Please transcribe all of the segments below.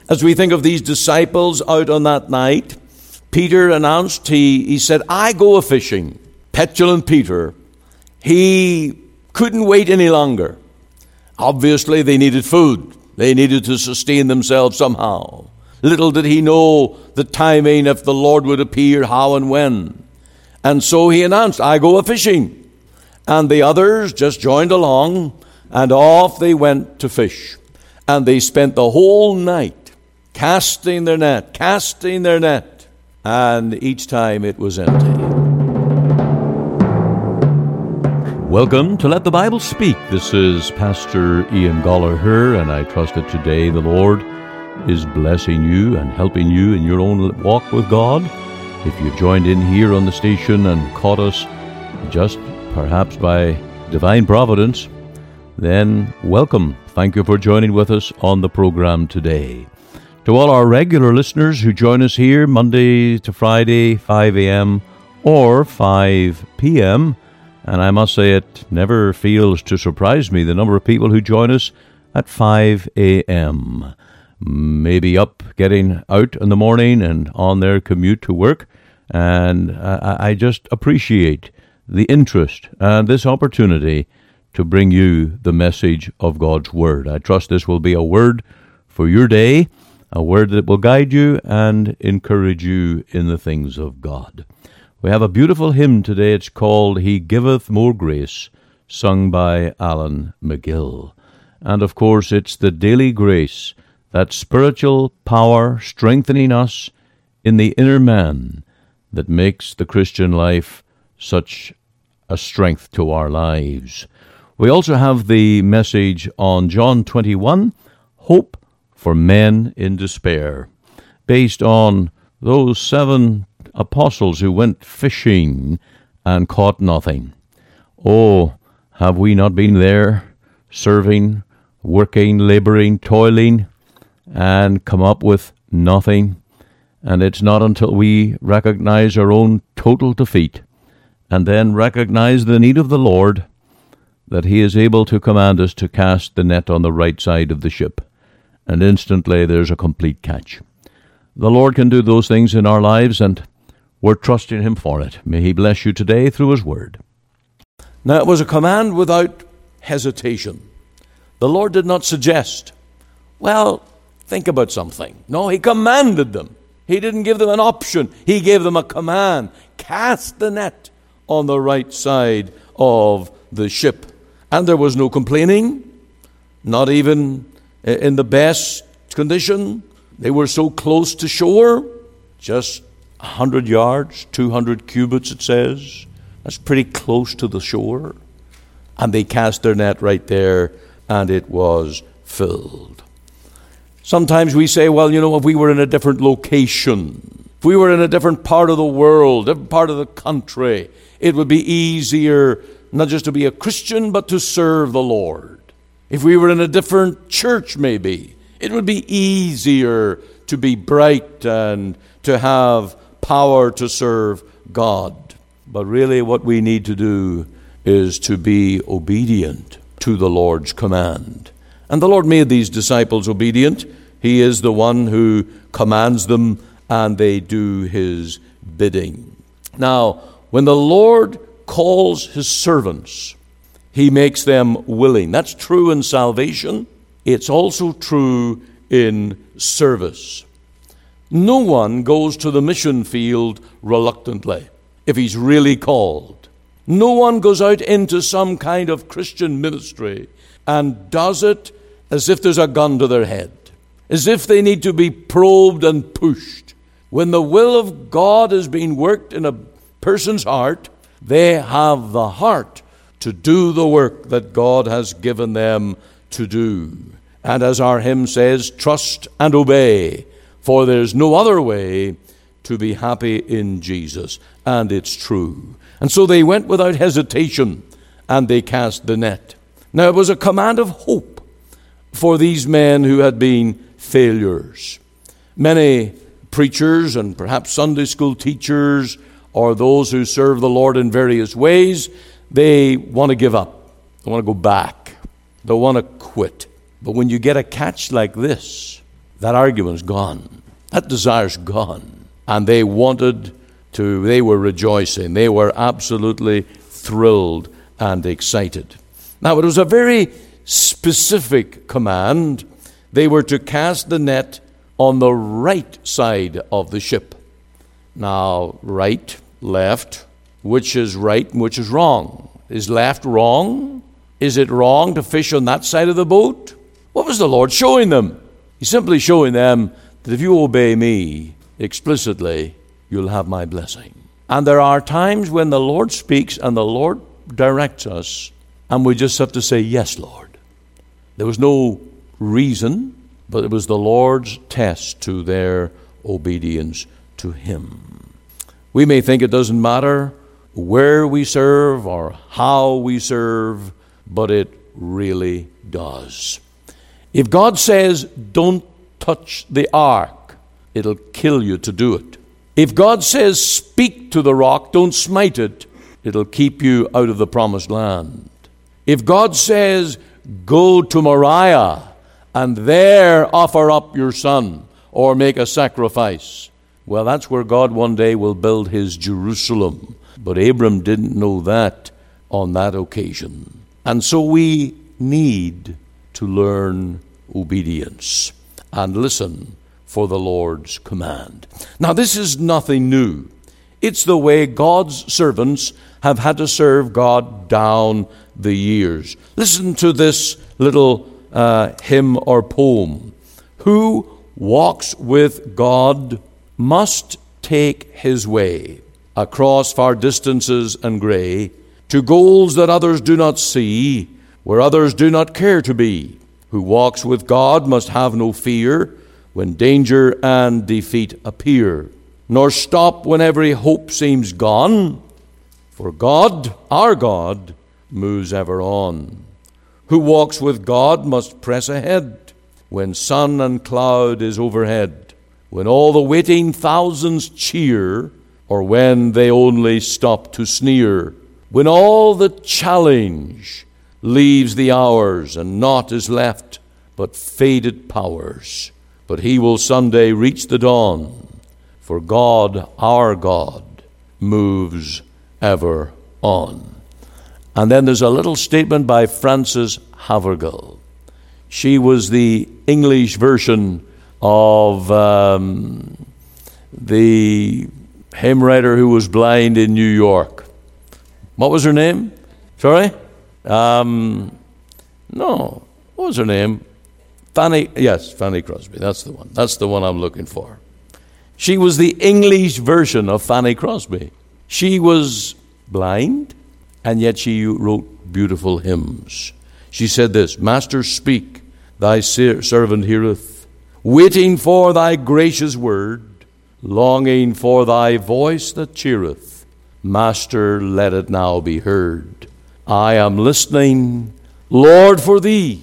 As we think of these disciples out on that night, Peter announced, he said, I go a-fishing. Petulant Peter, he couldn't wait any longer. Obviously, they needed food. They needed to sustain themselves somehow. Little did he know the timing, if the Lord would appear, how and when. And so he announced, I go a-fishing. And the others just joined along, and off they went to fish. And they spent the whole night casting their net, and each time it was empty. Welcome to Let the Bible Speak. This is Pastor Ian Gallagher, and I trust that today the Lord is blessing you and helping you in your own walk with God. If you've joined in here on the station and caught us just perhaps by divine providence, then welcome. Thank you for joining with us on the program today. To all our regular listeners who join us here Monday to Friday, 5 a.m. or 5 p.m., and I must say it never fails to surprise me the number of people who join us at 5 a.m., maybe up, getting out in the morning and on their commute to work. And I just appreciate the interest and this opportunity to bring you the message of God's Word. I trust this will be a word for your day, a word that will guide you and encourage you in the things of God. We have a beautiful hymn today. It's called He Giveth More Grace, sung by Alan McGill. And of course, it's the daily grace, that spiritual power strengthening us in the inner man, that makes the Christian life such a strength to our lives. We also have the message on John 21, Hope for Men in Despair, based on those 7 apostles who went fishing and caught nothing. Oh, have we not been there, serving, working, laboring, toiling, and come up with nothing? And it's not until we recognize our own total defeat and then recognize the need of the Lord that He is able to command us to cast the net on the right side of the ship. And instantly there's a complete catch. The Lord can do those things in our lives, and we're trusting Him for it. May He bless you today through His Word. Now, it was a command without hesitation. The Lord did not suggest, well, think about something. No, He commanded them. He didn't give them an option. He gave them a command. Cast the net on the right side of the ship. And there was no complaining, not even in the best condition. They were so close to shore, just 100 yards, 200 cubits, it says. That's pretty close to the shore. And they cast their net right there, and it was filled. Sometimes we say, well, if we were in a different location, if we were in a different part of the world, different part of the country, it would be easier not just to be a Christian, but to serve the Lord. If we were in a different church, maybe, it would be easier to be bright and to have power to serve God. But really what we need to do is to be obedient to the Lord's command. And the Lord made these disciples obedient. He is the one who commands them, and they do His bidding. Now, when the Lord calls His servants, He makes them willing. That's true in salvation. It's also true in service. No one goes to the mission field reluctantly if he's really called. No one goes out into some kind of Christian ministry and does it as if there's a gun to their head, as if they need to be probed and pushed. When the will of God is being worked in a person's heart, they have the heart to do the work that God has given them to do. And as our hymn says, trust and obey, for there's no other way to be happy in Jesus. And it's true. And so they went without hesitation, and they cast the net. Now, it was a command of hope for these men who had been failures. Many preachers and perhaps Sunday school teachers or those who serve the Lord in various ways, they want to give up. They want to go back. They want to quit. But when you get a catch like this, that argument's gone. That desire's gone. And they were rejoicing. They were absolutely thrilled and excited. Now, it was a very specific command. They were to cast the net on the right side of the ship. Now, right, left, which is right and which is wrong? Is left wrong? Is it wrong to fish on that side of the boat? What was the Lord showing them? He's simply showing them that if you obey me explicitly, you'll have my blessing. And there are times when the Lord speaks and the Lord directs us, and we just have to say, yes, Lord. There was no reason, but it was the Lord's test to their obedience to Him. We may think it doesn't matter where we serve or how we serve, but it really does. If God says, don't touch the ark, it'll kill you to do it. If God says, speak to the rock, don't smite it, it'll keep you out of the promised land. If God says, go to Moriah and there offer up your son or make a sacrifice, well, that's where God one day will build His Jerusalem. But Abram didn't know that on that occasion. And so we need to learn obedience and listen for the Lord's command. Now, this is nothing new. It's the way God's servants have had to serve God down the years. Listen to this little hymn or poem. Who walks with God must take his way across far distances and gray, to goals that others do not see, where others do not care to be. Who walks with God must have no fear when danger and defeat appear, nor stop when every hope seems gone, for God, our God, moves ever on. Who walks with God must press ahead when sun and cloud is overhead, when all the waiting thousands cheer, or when they only stop to sneer, when all the challenge leaves the hours and naught is left but faded powers. But he will someday reach the dawn, for God, our God, moves ever on. And then there's a little statement by Frances Havergal. She was the English version of the hymn writer who was blind in New York. What was her name? Sorry? No. What was her name? Fanny Crosby. That's the one. That's the one I'm looking for. She was the English version of Fanny Crosby. She was blind, and yet she wrote beautiful hymns. She said this, Master, speak, thy servant heareth, waiting for thy gracious word, longing for thy voice that cheereth. Master, let it now be heard. I am listening, Lord, for thee.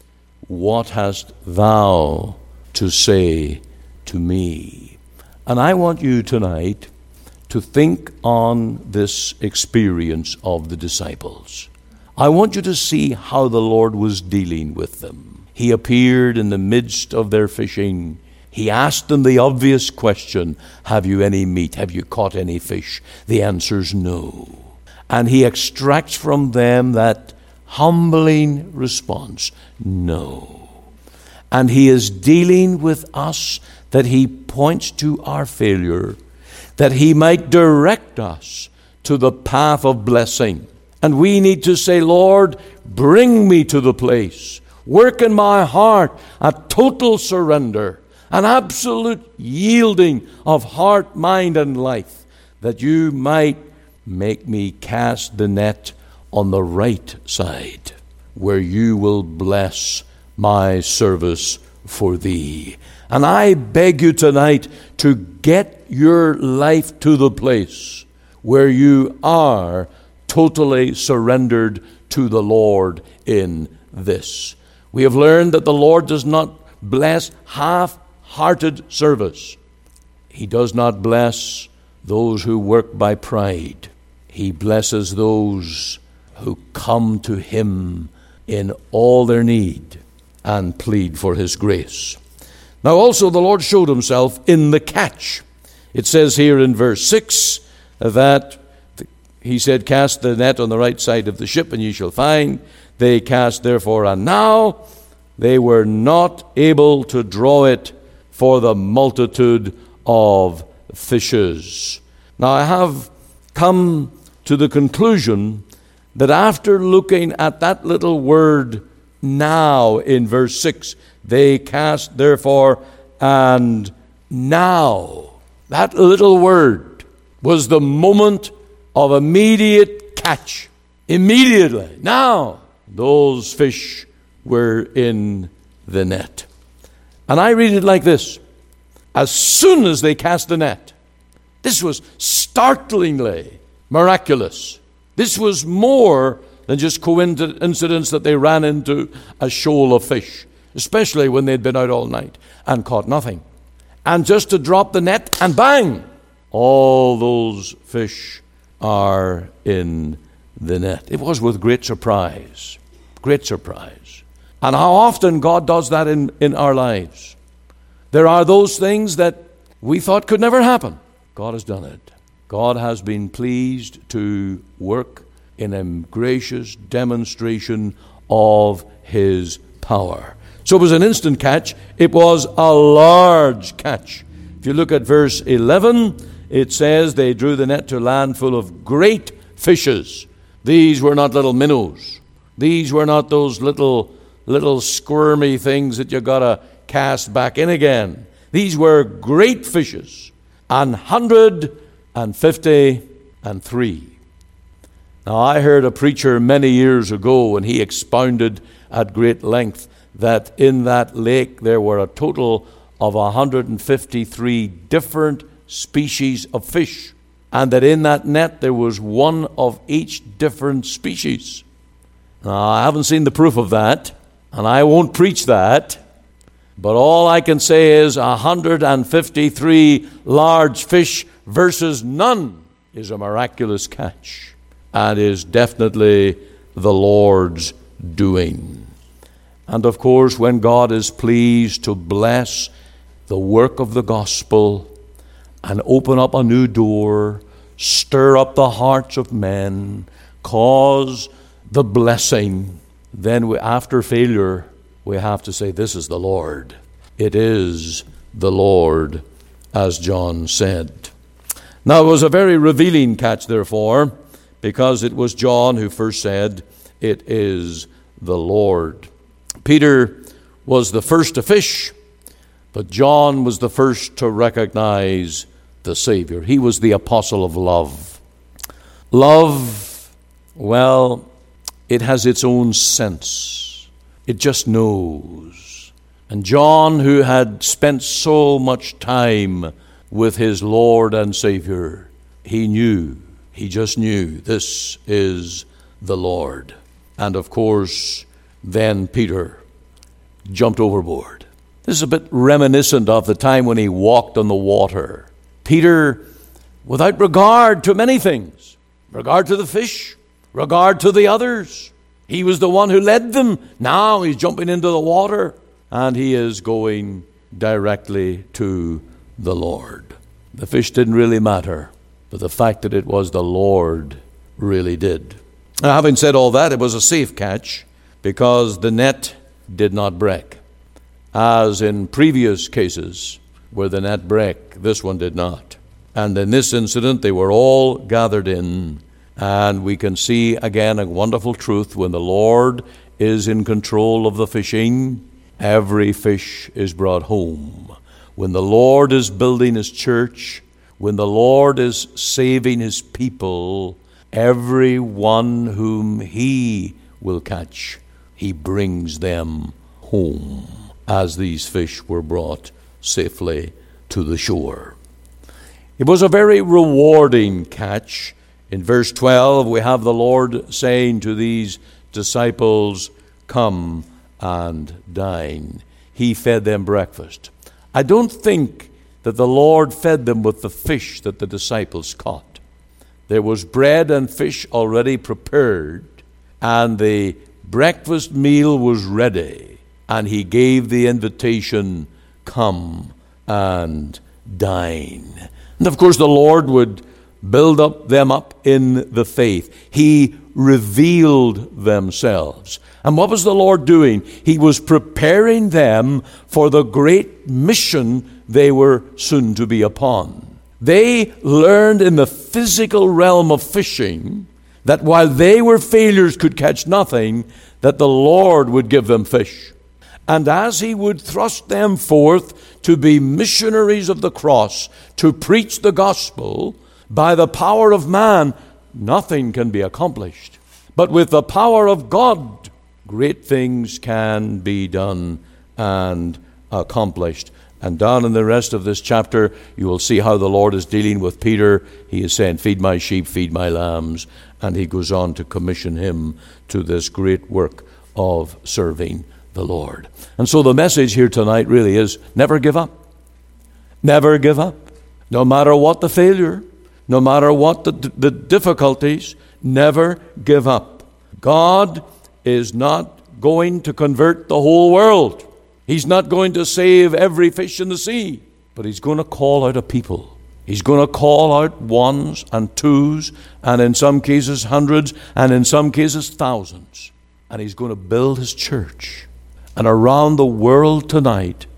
What hast thou to say to me? And I want you tonight to think on this experience of the disciples. I want you to see how the Lord was dealing with them. He appeared in the midst of their fishing. He asked them the obvious question, have you any meat? Have you caught any fish? The answer's no. And he extracts from them that humbling response, no. And he is dealing with us that he points to our failure, that he might direct us to the path of blessing. And we need to say, Lord, bring me to the place. Work in my heart a total surrender, an absolute yielding of heart, mind, and life, that you might make me cast the net on the right side, where you will bless my service for thee. And I beg you tonight to get your life to the place where you are totally surrendered to the Lord in this. We have learned that the Lord does not bless half-hearted service. He does not bless those who work by pride. He blesses those who come to him in all their need and plead for his grace. Now also the Lord showed himself in the catch. It says here in verse 6 that he said, cast the net on the right side of the ship, and ye shall find. They cast therefore, and now they were not able to draw it for the multitude of fishes. Now I have come to the conclusion that after looking at that little word now in verse 6, they cast therefore, and now, that little word was the moment of immediate catch. Immediately, now, those fish were in the net. And I read it like this: as soon as they cast the net, this was startlingly miraculous. This was more than just coincidence that they ran into a shoal of fish, especially when they'd been out all night and caught nothing. And just to drop the net, and bang, all those fish are in the net. It was with great surprise. Great surprise. And how often God does that in our lives. There are those things that we thought could never happen. God has done it. God has been pleased to work in a gracious demonstration of his power. So it was an instant catch. It was a large catch. If you look at verse 11, it says they drew the net to land full of great fishes. These were not little minnows. These were not those little squirmy things that you got to cast back in again. These were great fishes, 153. Now, I heard a preacher many years ago, and he expounded at great length that in that lake there were a total of 153 different species of fish, and that in that net there was one of each different species. Now, I haven't seen the proof of that, and I won't preach that, but all I can say is 153 large fish versus none is a miraculous catch, and is definitely the Lord's doing. And of course, when God is pleased to bless the work of the gospel and open up a new door, stir up the hearts of men, cause the blessing, then after failure, we have to say, this is the Lord. It is the Lord, as John said. Now, it was a very revealing catch, therefore, because it was John who first said, it is the Lord. Peter was the first to fish, but John was the first to recognize the Savior. He was the apostle of love. Love, well, it has its own sense. It just knows. And John, who had spent so much time with his Lord and Savior, he knew. He just knew this is the Lord. And of course, then Peter jumped overboard. This is a bit reminiscent of the time when he walked on the water. Peter, without regard to many things, regard to the fish, regard to the others, he was the one who led them. Now he's jumping into the water, and he is going directly to the Lord. The fish didn't really matter, but the fact that it was the Lord really did. Now, having said all that, it was a safe catch because the net did not break. As in previous cases where the net broke, this one did not. And in this incident, they were all gathered in. And we can see again a wonderful truth: when the Lord is in control of the fishing, every fish is brought home. When the Lord is building his church, when the Lord is saving his people, every one whom he will catch, he brings them home, as these fish were brought safely to the shore. It was a very rewarding catch. In verse 12, we have the Lord saying to these disciples, "Come and dine." He fed them breakfast. I don't think that the Lord fed them with the fish that the disciples caught. There was bread and fish already prepared, and the breakfast meal was ready, and he gave the invitation, come and dine. And of course the Lord would build them up in the faith. He revealed themselves. And what was the Lord doing? He was preparing them for the great mission they were soon to be upon. They learned in the physical realm of fishing that while they were failures, could catch nothing, that the Lord would give them fish. And as He would thrust them forth to be missionaries of the cross, to preach the gospel, by the power of man, nothing can be accomplished. But with the power of God, great things can be done and accomplished. And down in the rest of this chapter, you will see how the Lord is dealing with Peter. He is saying, feed my sheep, feed my lambs. And He goes on to commission him to this great work of serving the Lord. And so the message here tonight really is, never give up. Never give up. No matter what the failure, no matter what the difficulties, never give up. God is not going to convert the whole world. He's not going to save every fish in the sea, but He's going to call out a people. He's going to call out ones and twos, and in some cases hundreds, and in some cases thousands. And He's going to build His church. And around the world tonight,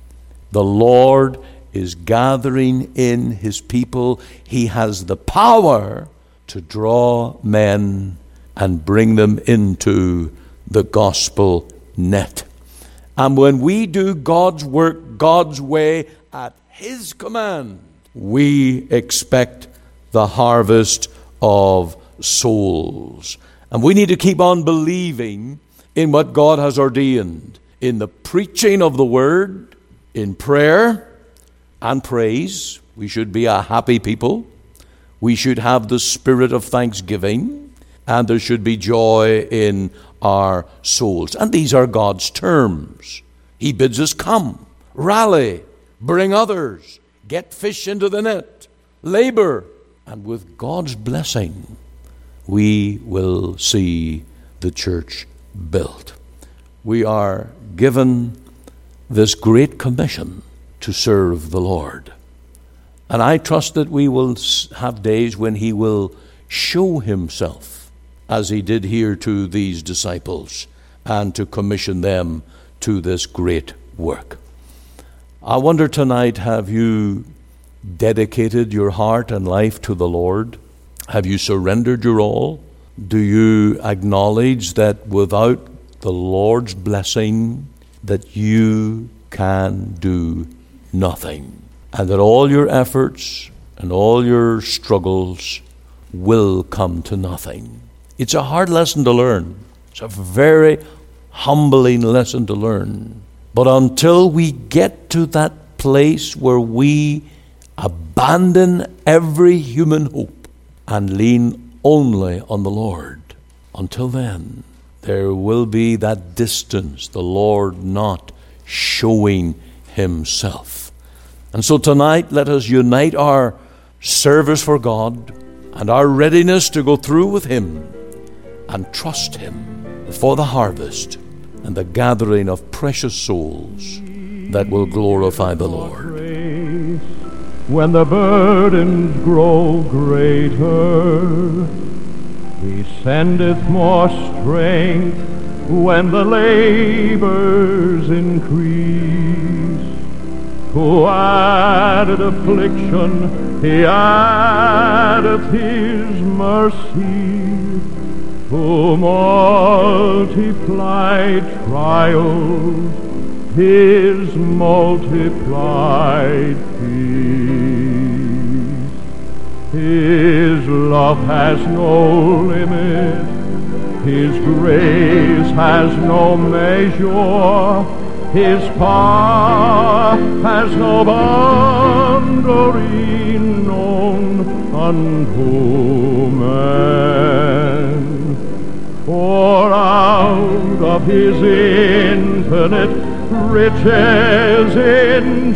the Lord is gathering in His people. He has the power to draw men and bring them into the gospel net. And when we do God's work God's way at His command, we expect the harvest of souls. And we need to keep on believing in what God has ordained, in the preaching of the word, in prayer and praise. We should be a happy people. We should have the spirit of thanksgiving, and there should be joy in our souls. And these are God's terms. He bids us come, rally, bring others, get fish into the net, labor, and with God's blessing, we will see the church built. We are given this great commission to serve the Lord. And I trust that we will have days when He will show Himself, as He did here to these disciples, and to commission them to this great work. I wonder tonight, have you dedicated your heart and life to the Lord? Have you surrendered your all? Do you acknowledge that without the Lord's blessing, that you can do nothing, and that all your efforts and all your struggles will come to nothing? It's a hard lesson to learn. It's a very humbling lesson to learn. But until we get to that place where we abandon every human hope and lean only on the Lord, until then, there will be that distance, the Lord not showing Himself. And so tonight, let us unite our service for God and our readiness to go through with Him, and trust Him for the harvest and the gathering of precious souls that will glorify the Lord. When the burdens grow greater, He sendeth more strength. When the labors increase, to added affliction He addeth His mercy. To multiplied trials, His multiplied peace. His love has no limit, His grace has no measure, His power has no boundary known unto man. For out of His infinite riches in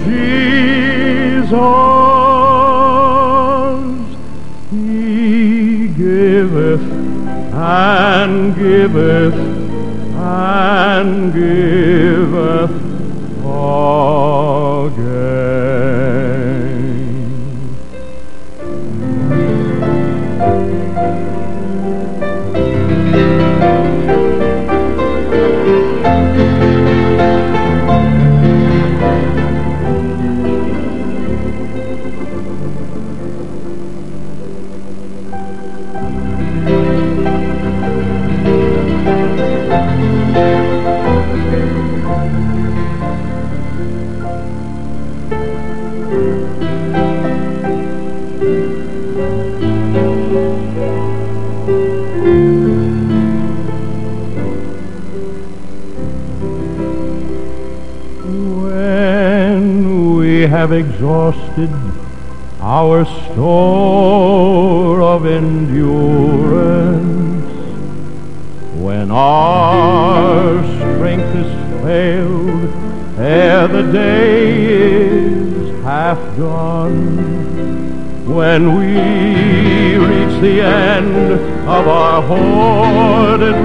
Jesus, He giveth and giveth and giveth all. Have exhausted our store of endurance, when our strength is failed ere the day is half done, when we reach the end of our hoarded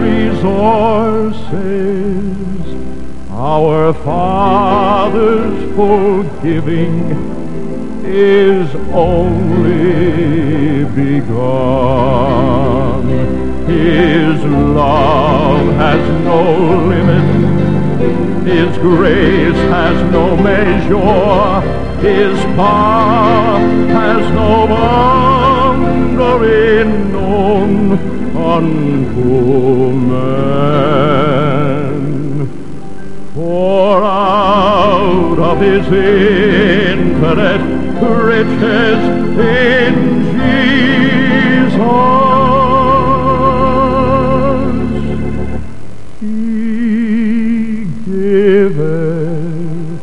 resources, our Father's forgiving is only begun. His love has no limit, His grace has no measure, His power has no boundary known unto man. For out of His infinite riches in Jesus, He giveth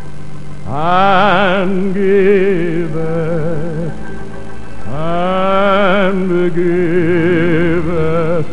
and giveth and giveth.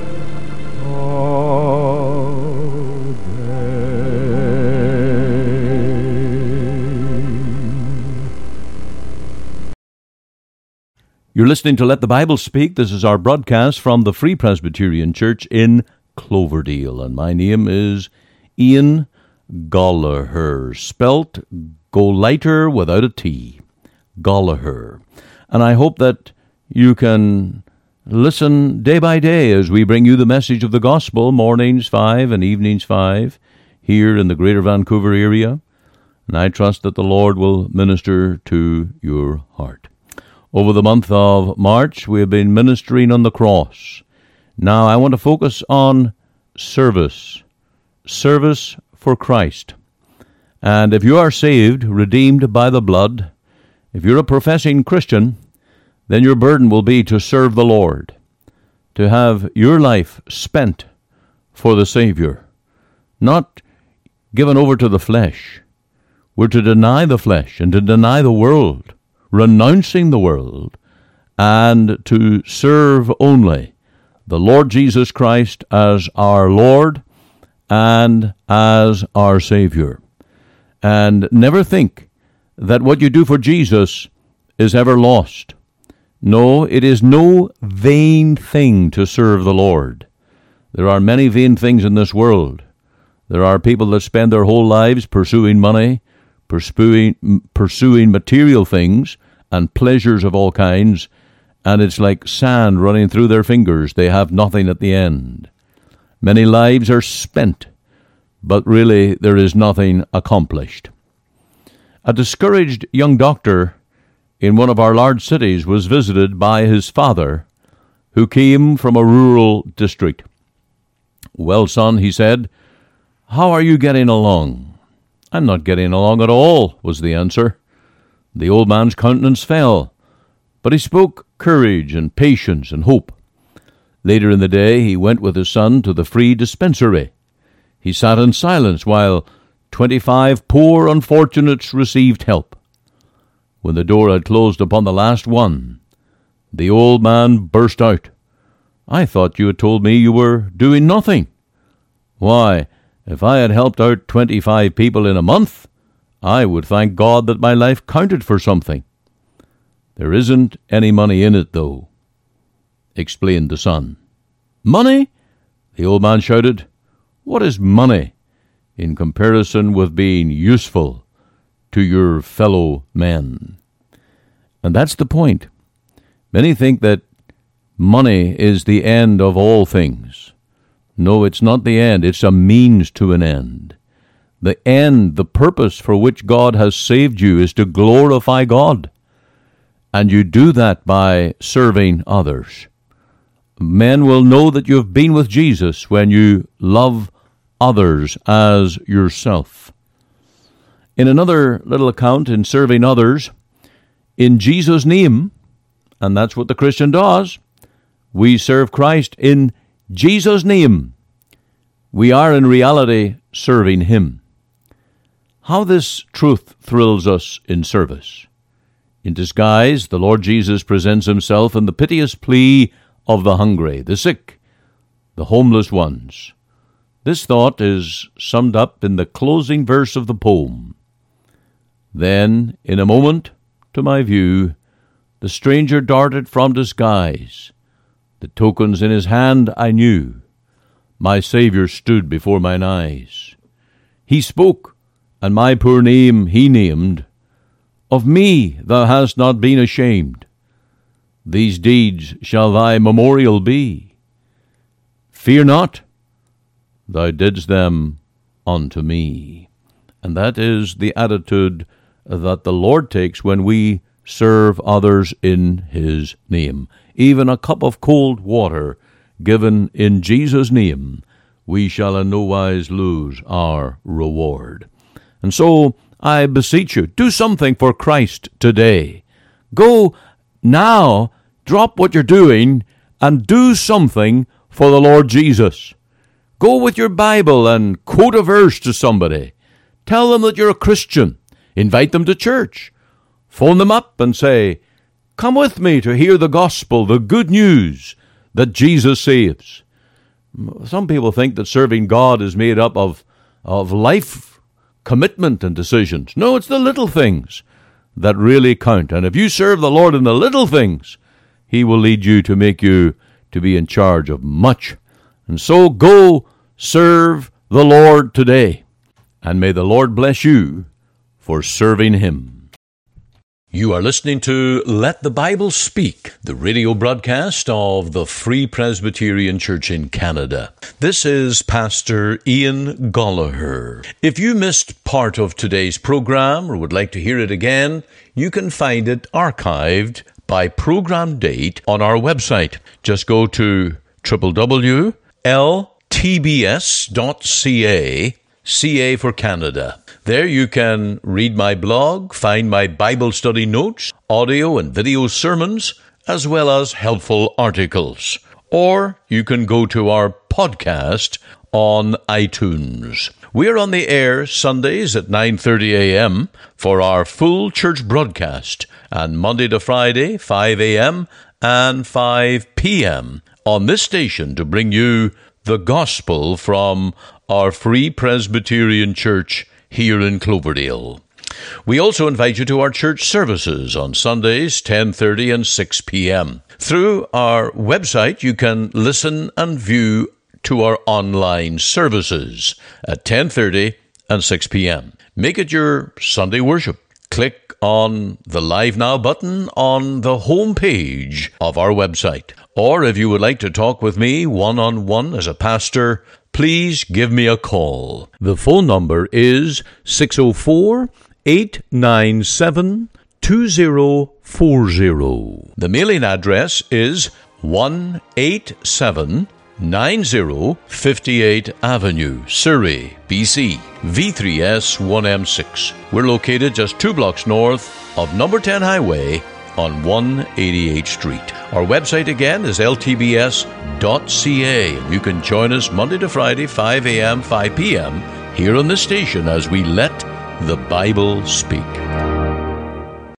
You're listening to Let the Bible Speak. This is our broadcast from the Free Presbyterian Church in Cloverdale, and my name is Ian Gollaher, spelt Go-Lighter without a T, Gollaher. And I hope that you can listen day by day as we bring you the message of the gospel, mornings 5 and evenings 5, here in the Greater Vancouver area. And I trust that the Lord will minister to your heart. Over the month of March, we have been ministering on the cross. Now, I want to focus on service for Christ. And if you are saved, redeemed by the blood, if you're a professing Christian, then your burden will be to serve the Lord, to have your life spent for the Savior, not given over to the flesh. We're to deny the flesh and to deny the world, renouncing the world, and to serve only the Lord Jesus Christ as our Lord and as our Savior. And never think that what you do for Jesus is ever lost. No, it is no vain thing to serve the Lord. There are many vain things in this world. There are people that spend their whole lives pursuing money, pursuing material things and pleasures of all kinds, and it's like sand running through their fingers. They have nothing at the end. Many lives are spent, but really there is nothing accomplished. A discouraged young doctor in one of our large cities was visited by his father, who came from a rural district. "Well, son," he said, "how are you getting along?" "I'm not getting along at all," was the answer. The old man's countenance fell, but he spoke courage and patience and hope. Later in the day, he went with his son to the free dispensary. He sat in silence while 25 poor unfortunates received help. When the door had closed upon the last one, the old man burst out, "I thought you had told me you were doing nothing. Why, if I had helped out 25 people in a month, I would thank God that my life counted for something." "There isn't any money in it, though," explained the son. "Money?" the old man shouted. "What is money in comparison with being useful to your fellow men. And that's the point. Many think that money is the end of all things. No, it's not the end. It's a means to an end. The end, the purpose for which God has saved you is to glorify God. And you do that by serving others. Men will know that you have been with Jesus when you love others as yourself. In another little account in serving others, in Jesus' name, and that's what the Christian does, we serve Christ in Jesus' name. We are in reality serving Him. How this truth thrills us in service. In disguise, the Lord Jesus presents Himself in the piteous plea of the hungry, the sick, the homeless ones. This thought is summed up in the closing verse of the poem. Then, in a moment, to my view, the stranger darted from disguise. The tokens in his hand I knew. My Saviour stood before mine eyes. He spoke, and my poor name He named. Of me thou hast not been ashamed. These deeds shall thy memorial be. Fear not, thou didst them unto me. And that is the attitude that the Lord takes when we serve others in His name. Even a cup of cold water given in Jesus' name, we shall in no wise lose our reward. And so I beseech you, do something for Christ today. Go now, drop what you're doing, and do something for the Lord Jesus. Go with your Bible and quote a verse to somebody. Tell them that you're a Christian. Invite them to church. Phone them up and say, come with me to hear the gospel, the good news that Jesus saves. Some people think that serving God is made up of life commitment and decisions. No, it's the little things that really count. And if you serve the Lord in the little things, He will lead you to make you to be in charge of much. And so go serve the Lord today. And may the Lord bless you for serving Him. You are listening to Let the Bible Speak, the radio broadcast of the Free Presbyterian Church in Canada. This is Pastor Ian Gollaher. If you missed part of today's program or would like to hear it again, you can find it archived by program date on our website. Just go to www.ltbs.ca, CA for Canada. There you can read my blog, find my Bible study notes, audio and video sermons, as well as helpful articles. Or you can go to our podcast on iTunes. We're on the air Sundays at 9:30 a.m. for our full church broadcast, and Monday to Friday, 5 a.m. and 5 p.m. on this station to bring you the gospel from our Free Presbyterian Church here in Cloverdale. We also invite you to our church services on Sundays, 10:30 and 6 p.m. Through our website, you can listen and view to our online services at 10:30 and 6 p.m. Make it your Sunday worship. Click on the Live Now button on the home page of our website. Or if you would like to talk with me one-on-one as a pastor, please give me a call. The phone number is 604-897-2040. The mailing address is 18790 58th Avenue, Surrey, BC, V3S1M6. We're located just 2 blocks north of number 10 Highway on 188th Street. Our website again is ltbs.ca. You can join us Monday to Friday, 5 a.m., 5 p.m. here on the station as we let the Bible speak.